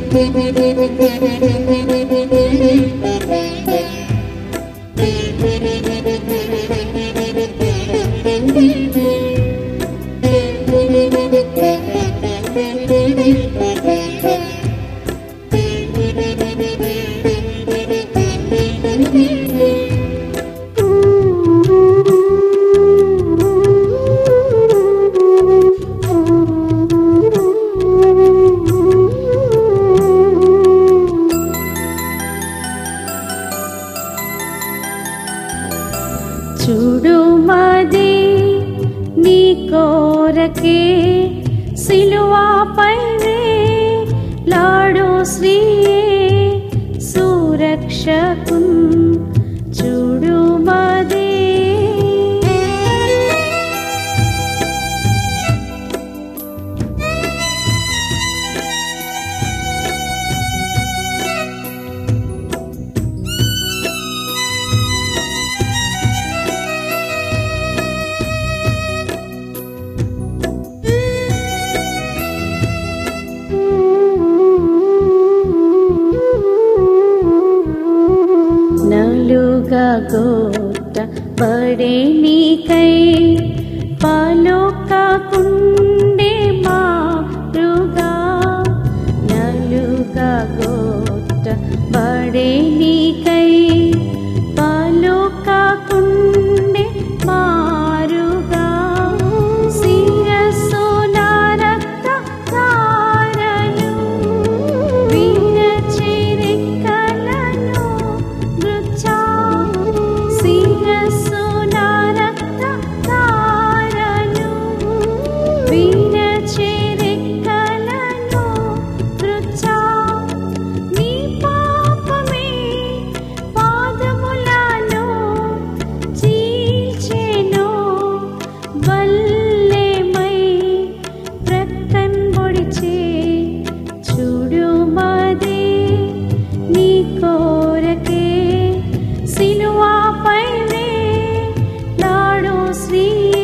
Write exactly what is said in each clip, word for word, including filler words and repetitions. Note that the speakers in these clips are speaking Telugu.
చూడు మది నీ కోరకే సిలువాపై లాడు శ్రీయే సురక్షకున్ చూడు మది నలుగా గోట పడే నీకై పాలోకాకుండే మారుగా నలుగా గోట పడే నీకై పాలోకాకుండే మారుగా శిరస్సు నా రక్త ధారలు విరచి రెక్కలను గుచ్చా శిరస్సు నా రక్త ధారలు విరచి రెక్కలను గుచ్చా నీ పాపమే పాదములను చీల్చెను వల్లెమై ప్రక్కన్ పొడిచే చూడు మది నీ కోరకే సిలువాపై లాడు శ్రీయే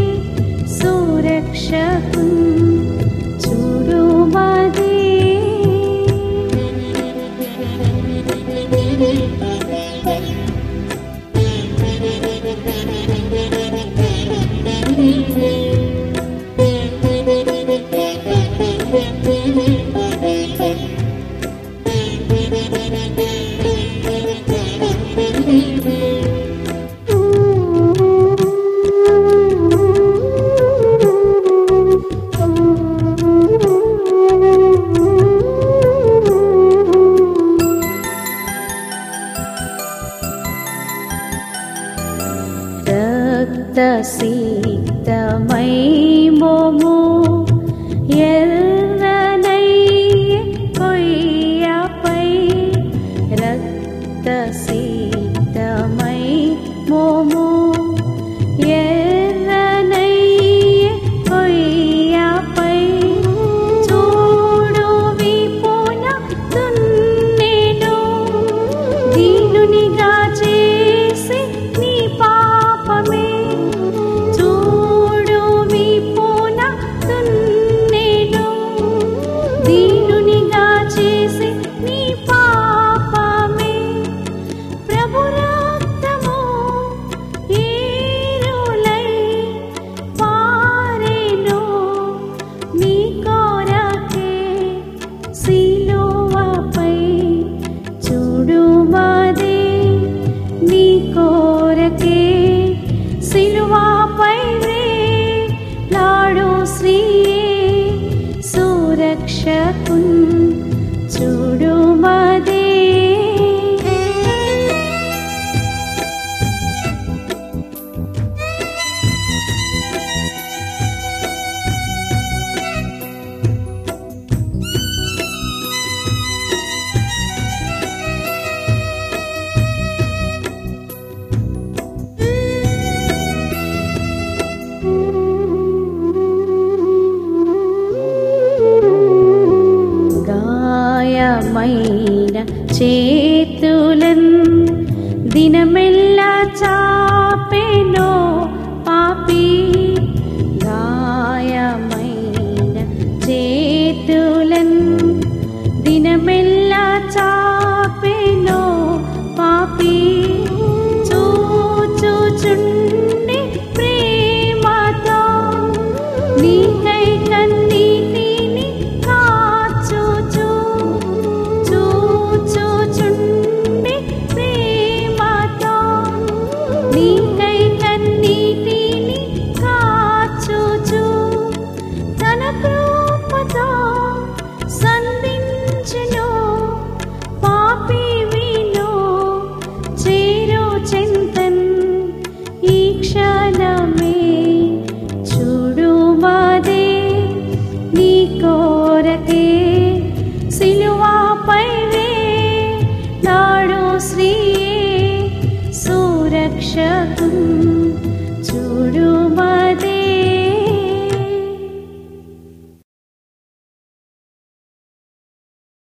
సురక్షకున్ చూడు మది రక్తసిక్తమై మోము ఎర్రనయ్యే కొయ్యపై రక్తసిక్తమై మోము ఎర్రనయ్యే కొయ్యపై చూడు విపున దున్నెను దీనునిగా చేసి నీ పాపమే చూడు విపున దున్నెను దీనునిగా చేసి నీ పాపమే ప్రభు రక్తము ఏరులై పారెను నీ కోరకే సిలువపై చూడు మది నీ కోరకే సిలువపై లాడు శ్రీయే సురక్షకున్ చూడు మది గాయమైన చేతులన్ దినమెల్ల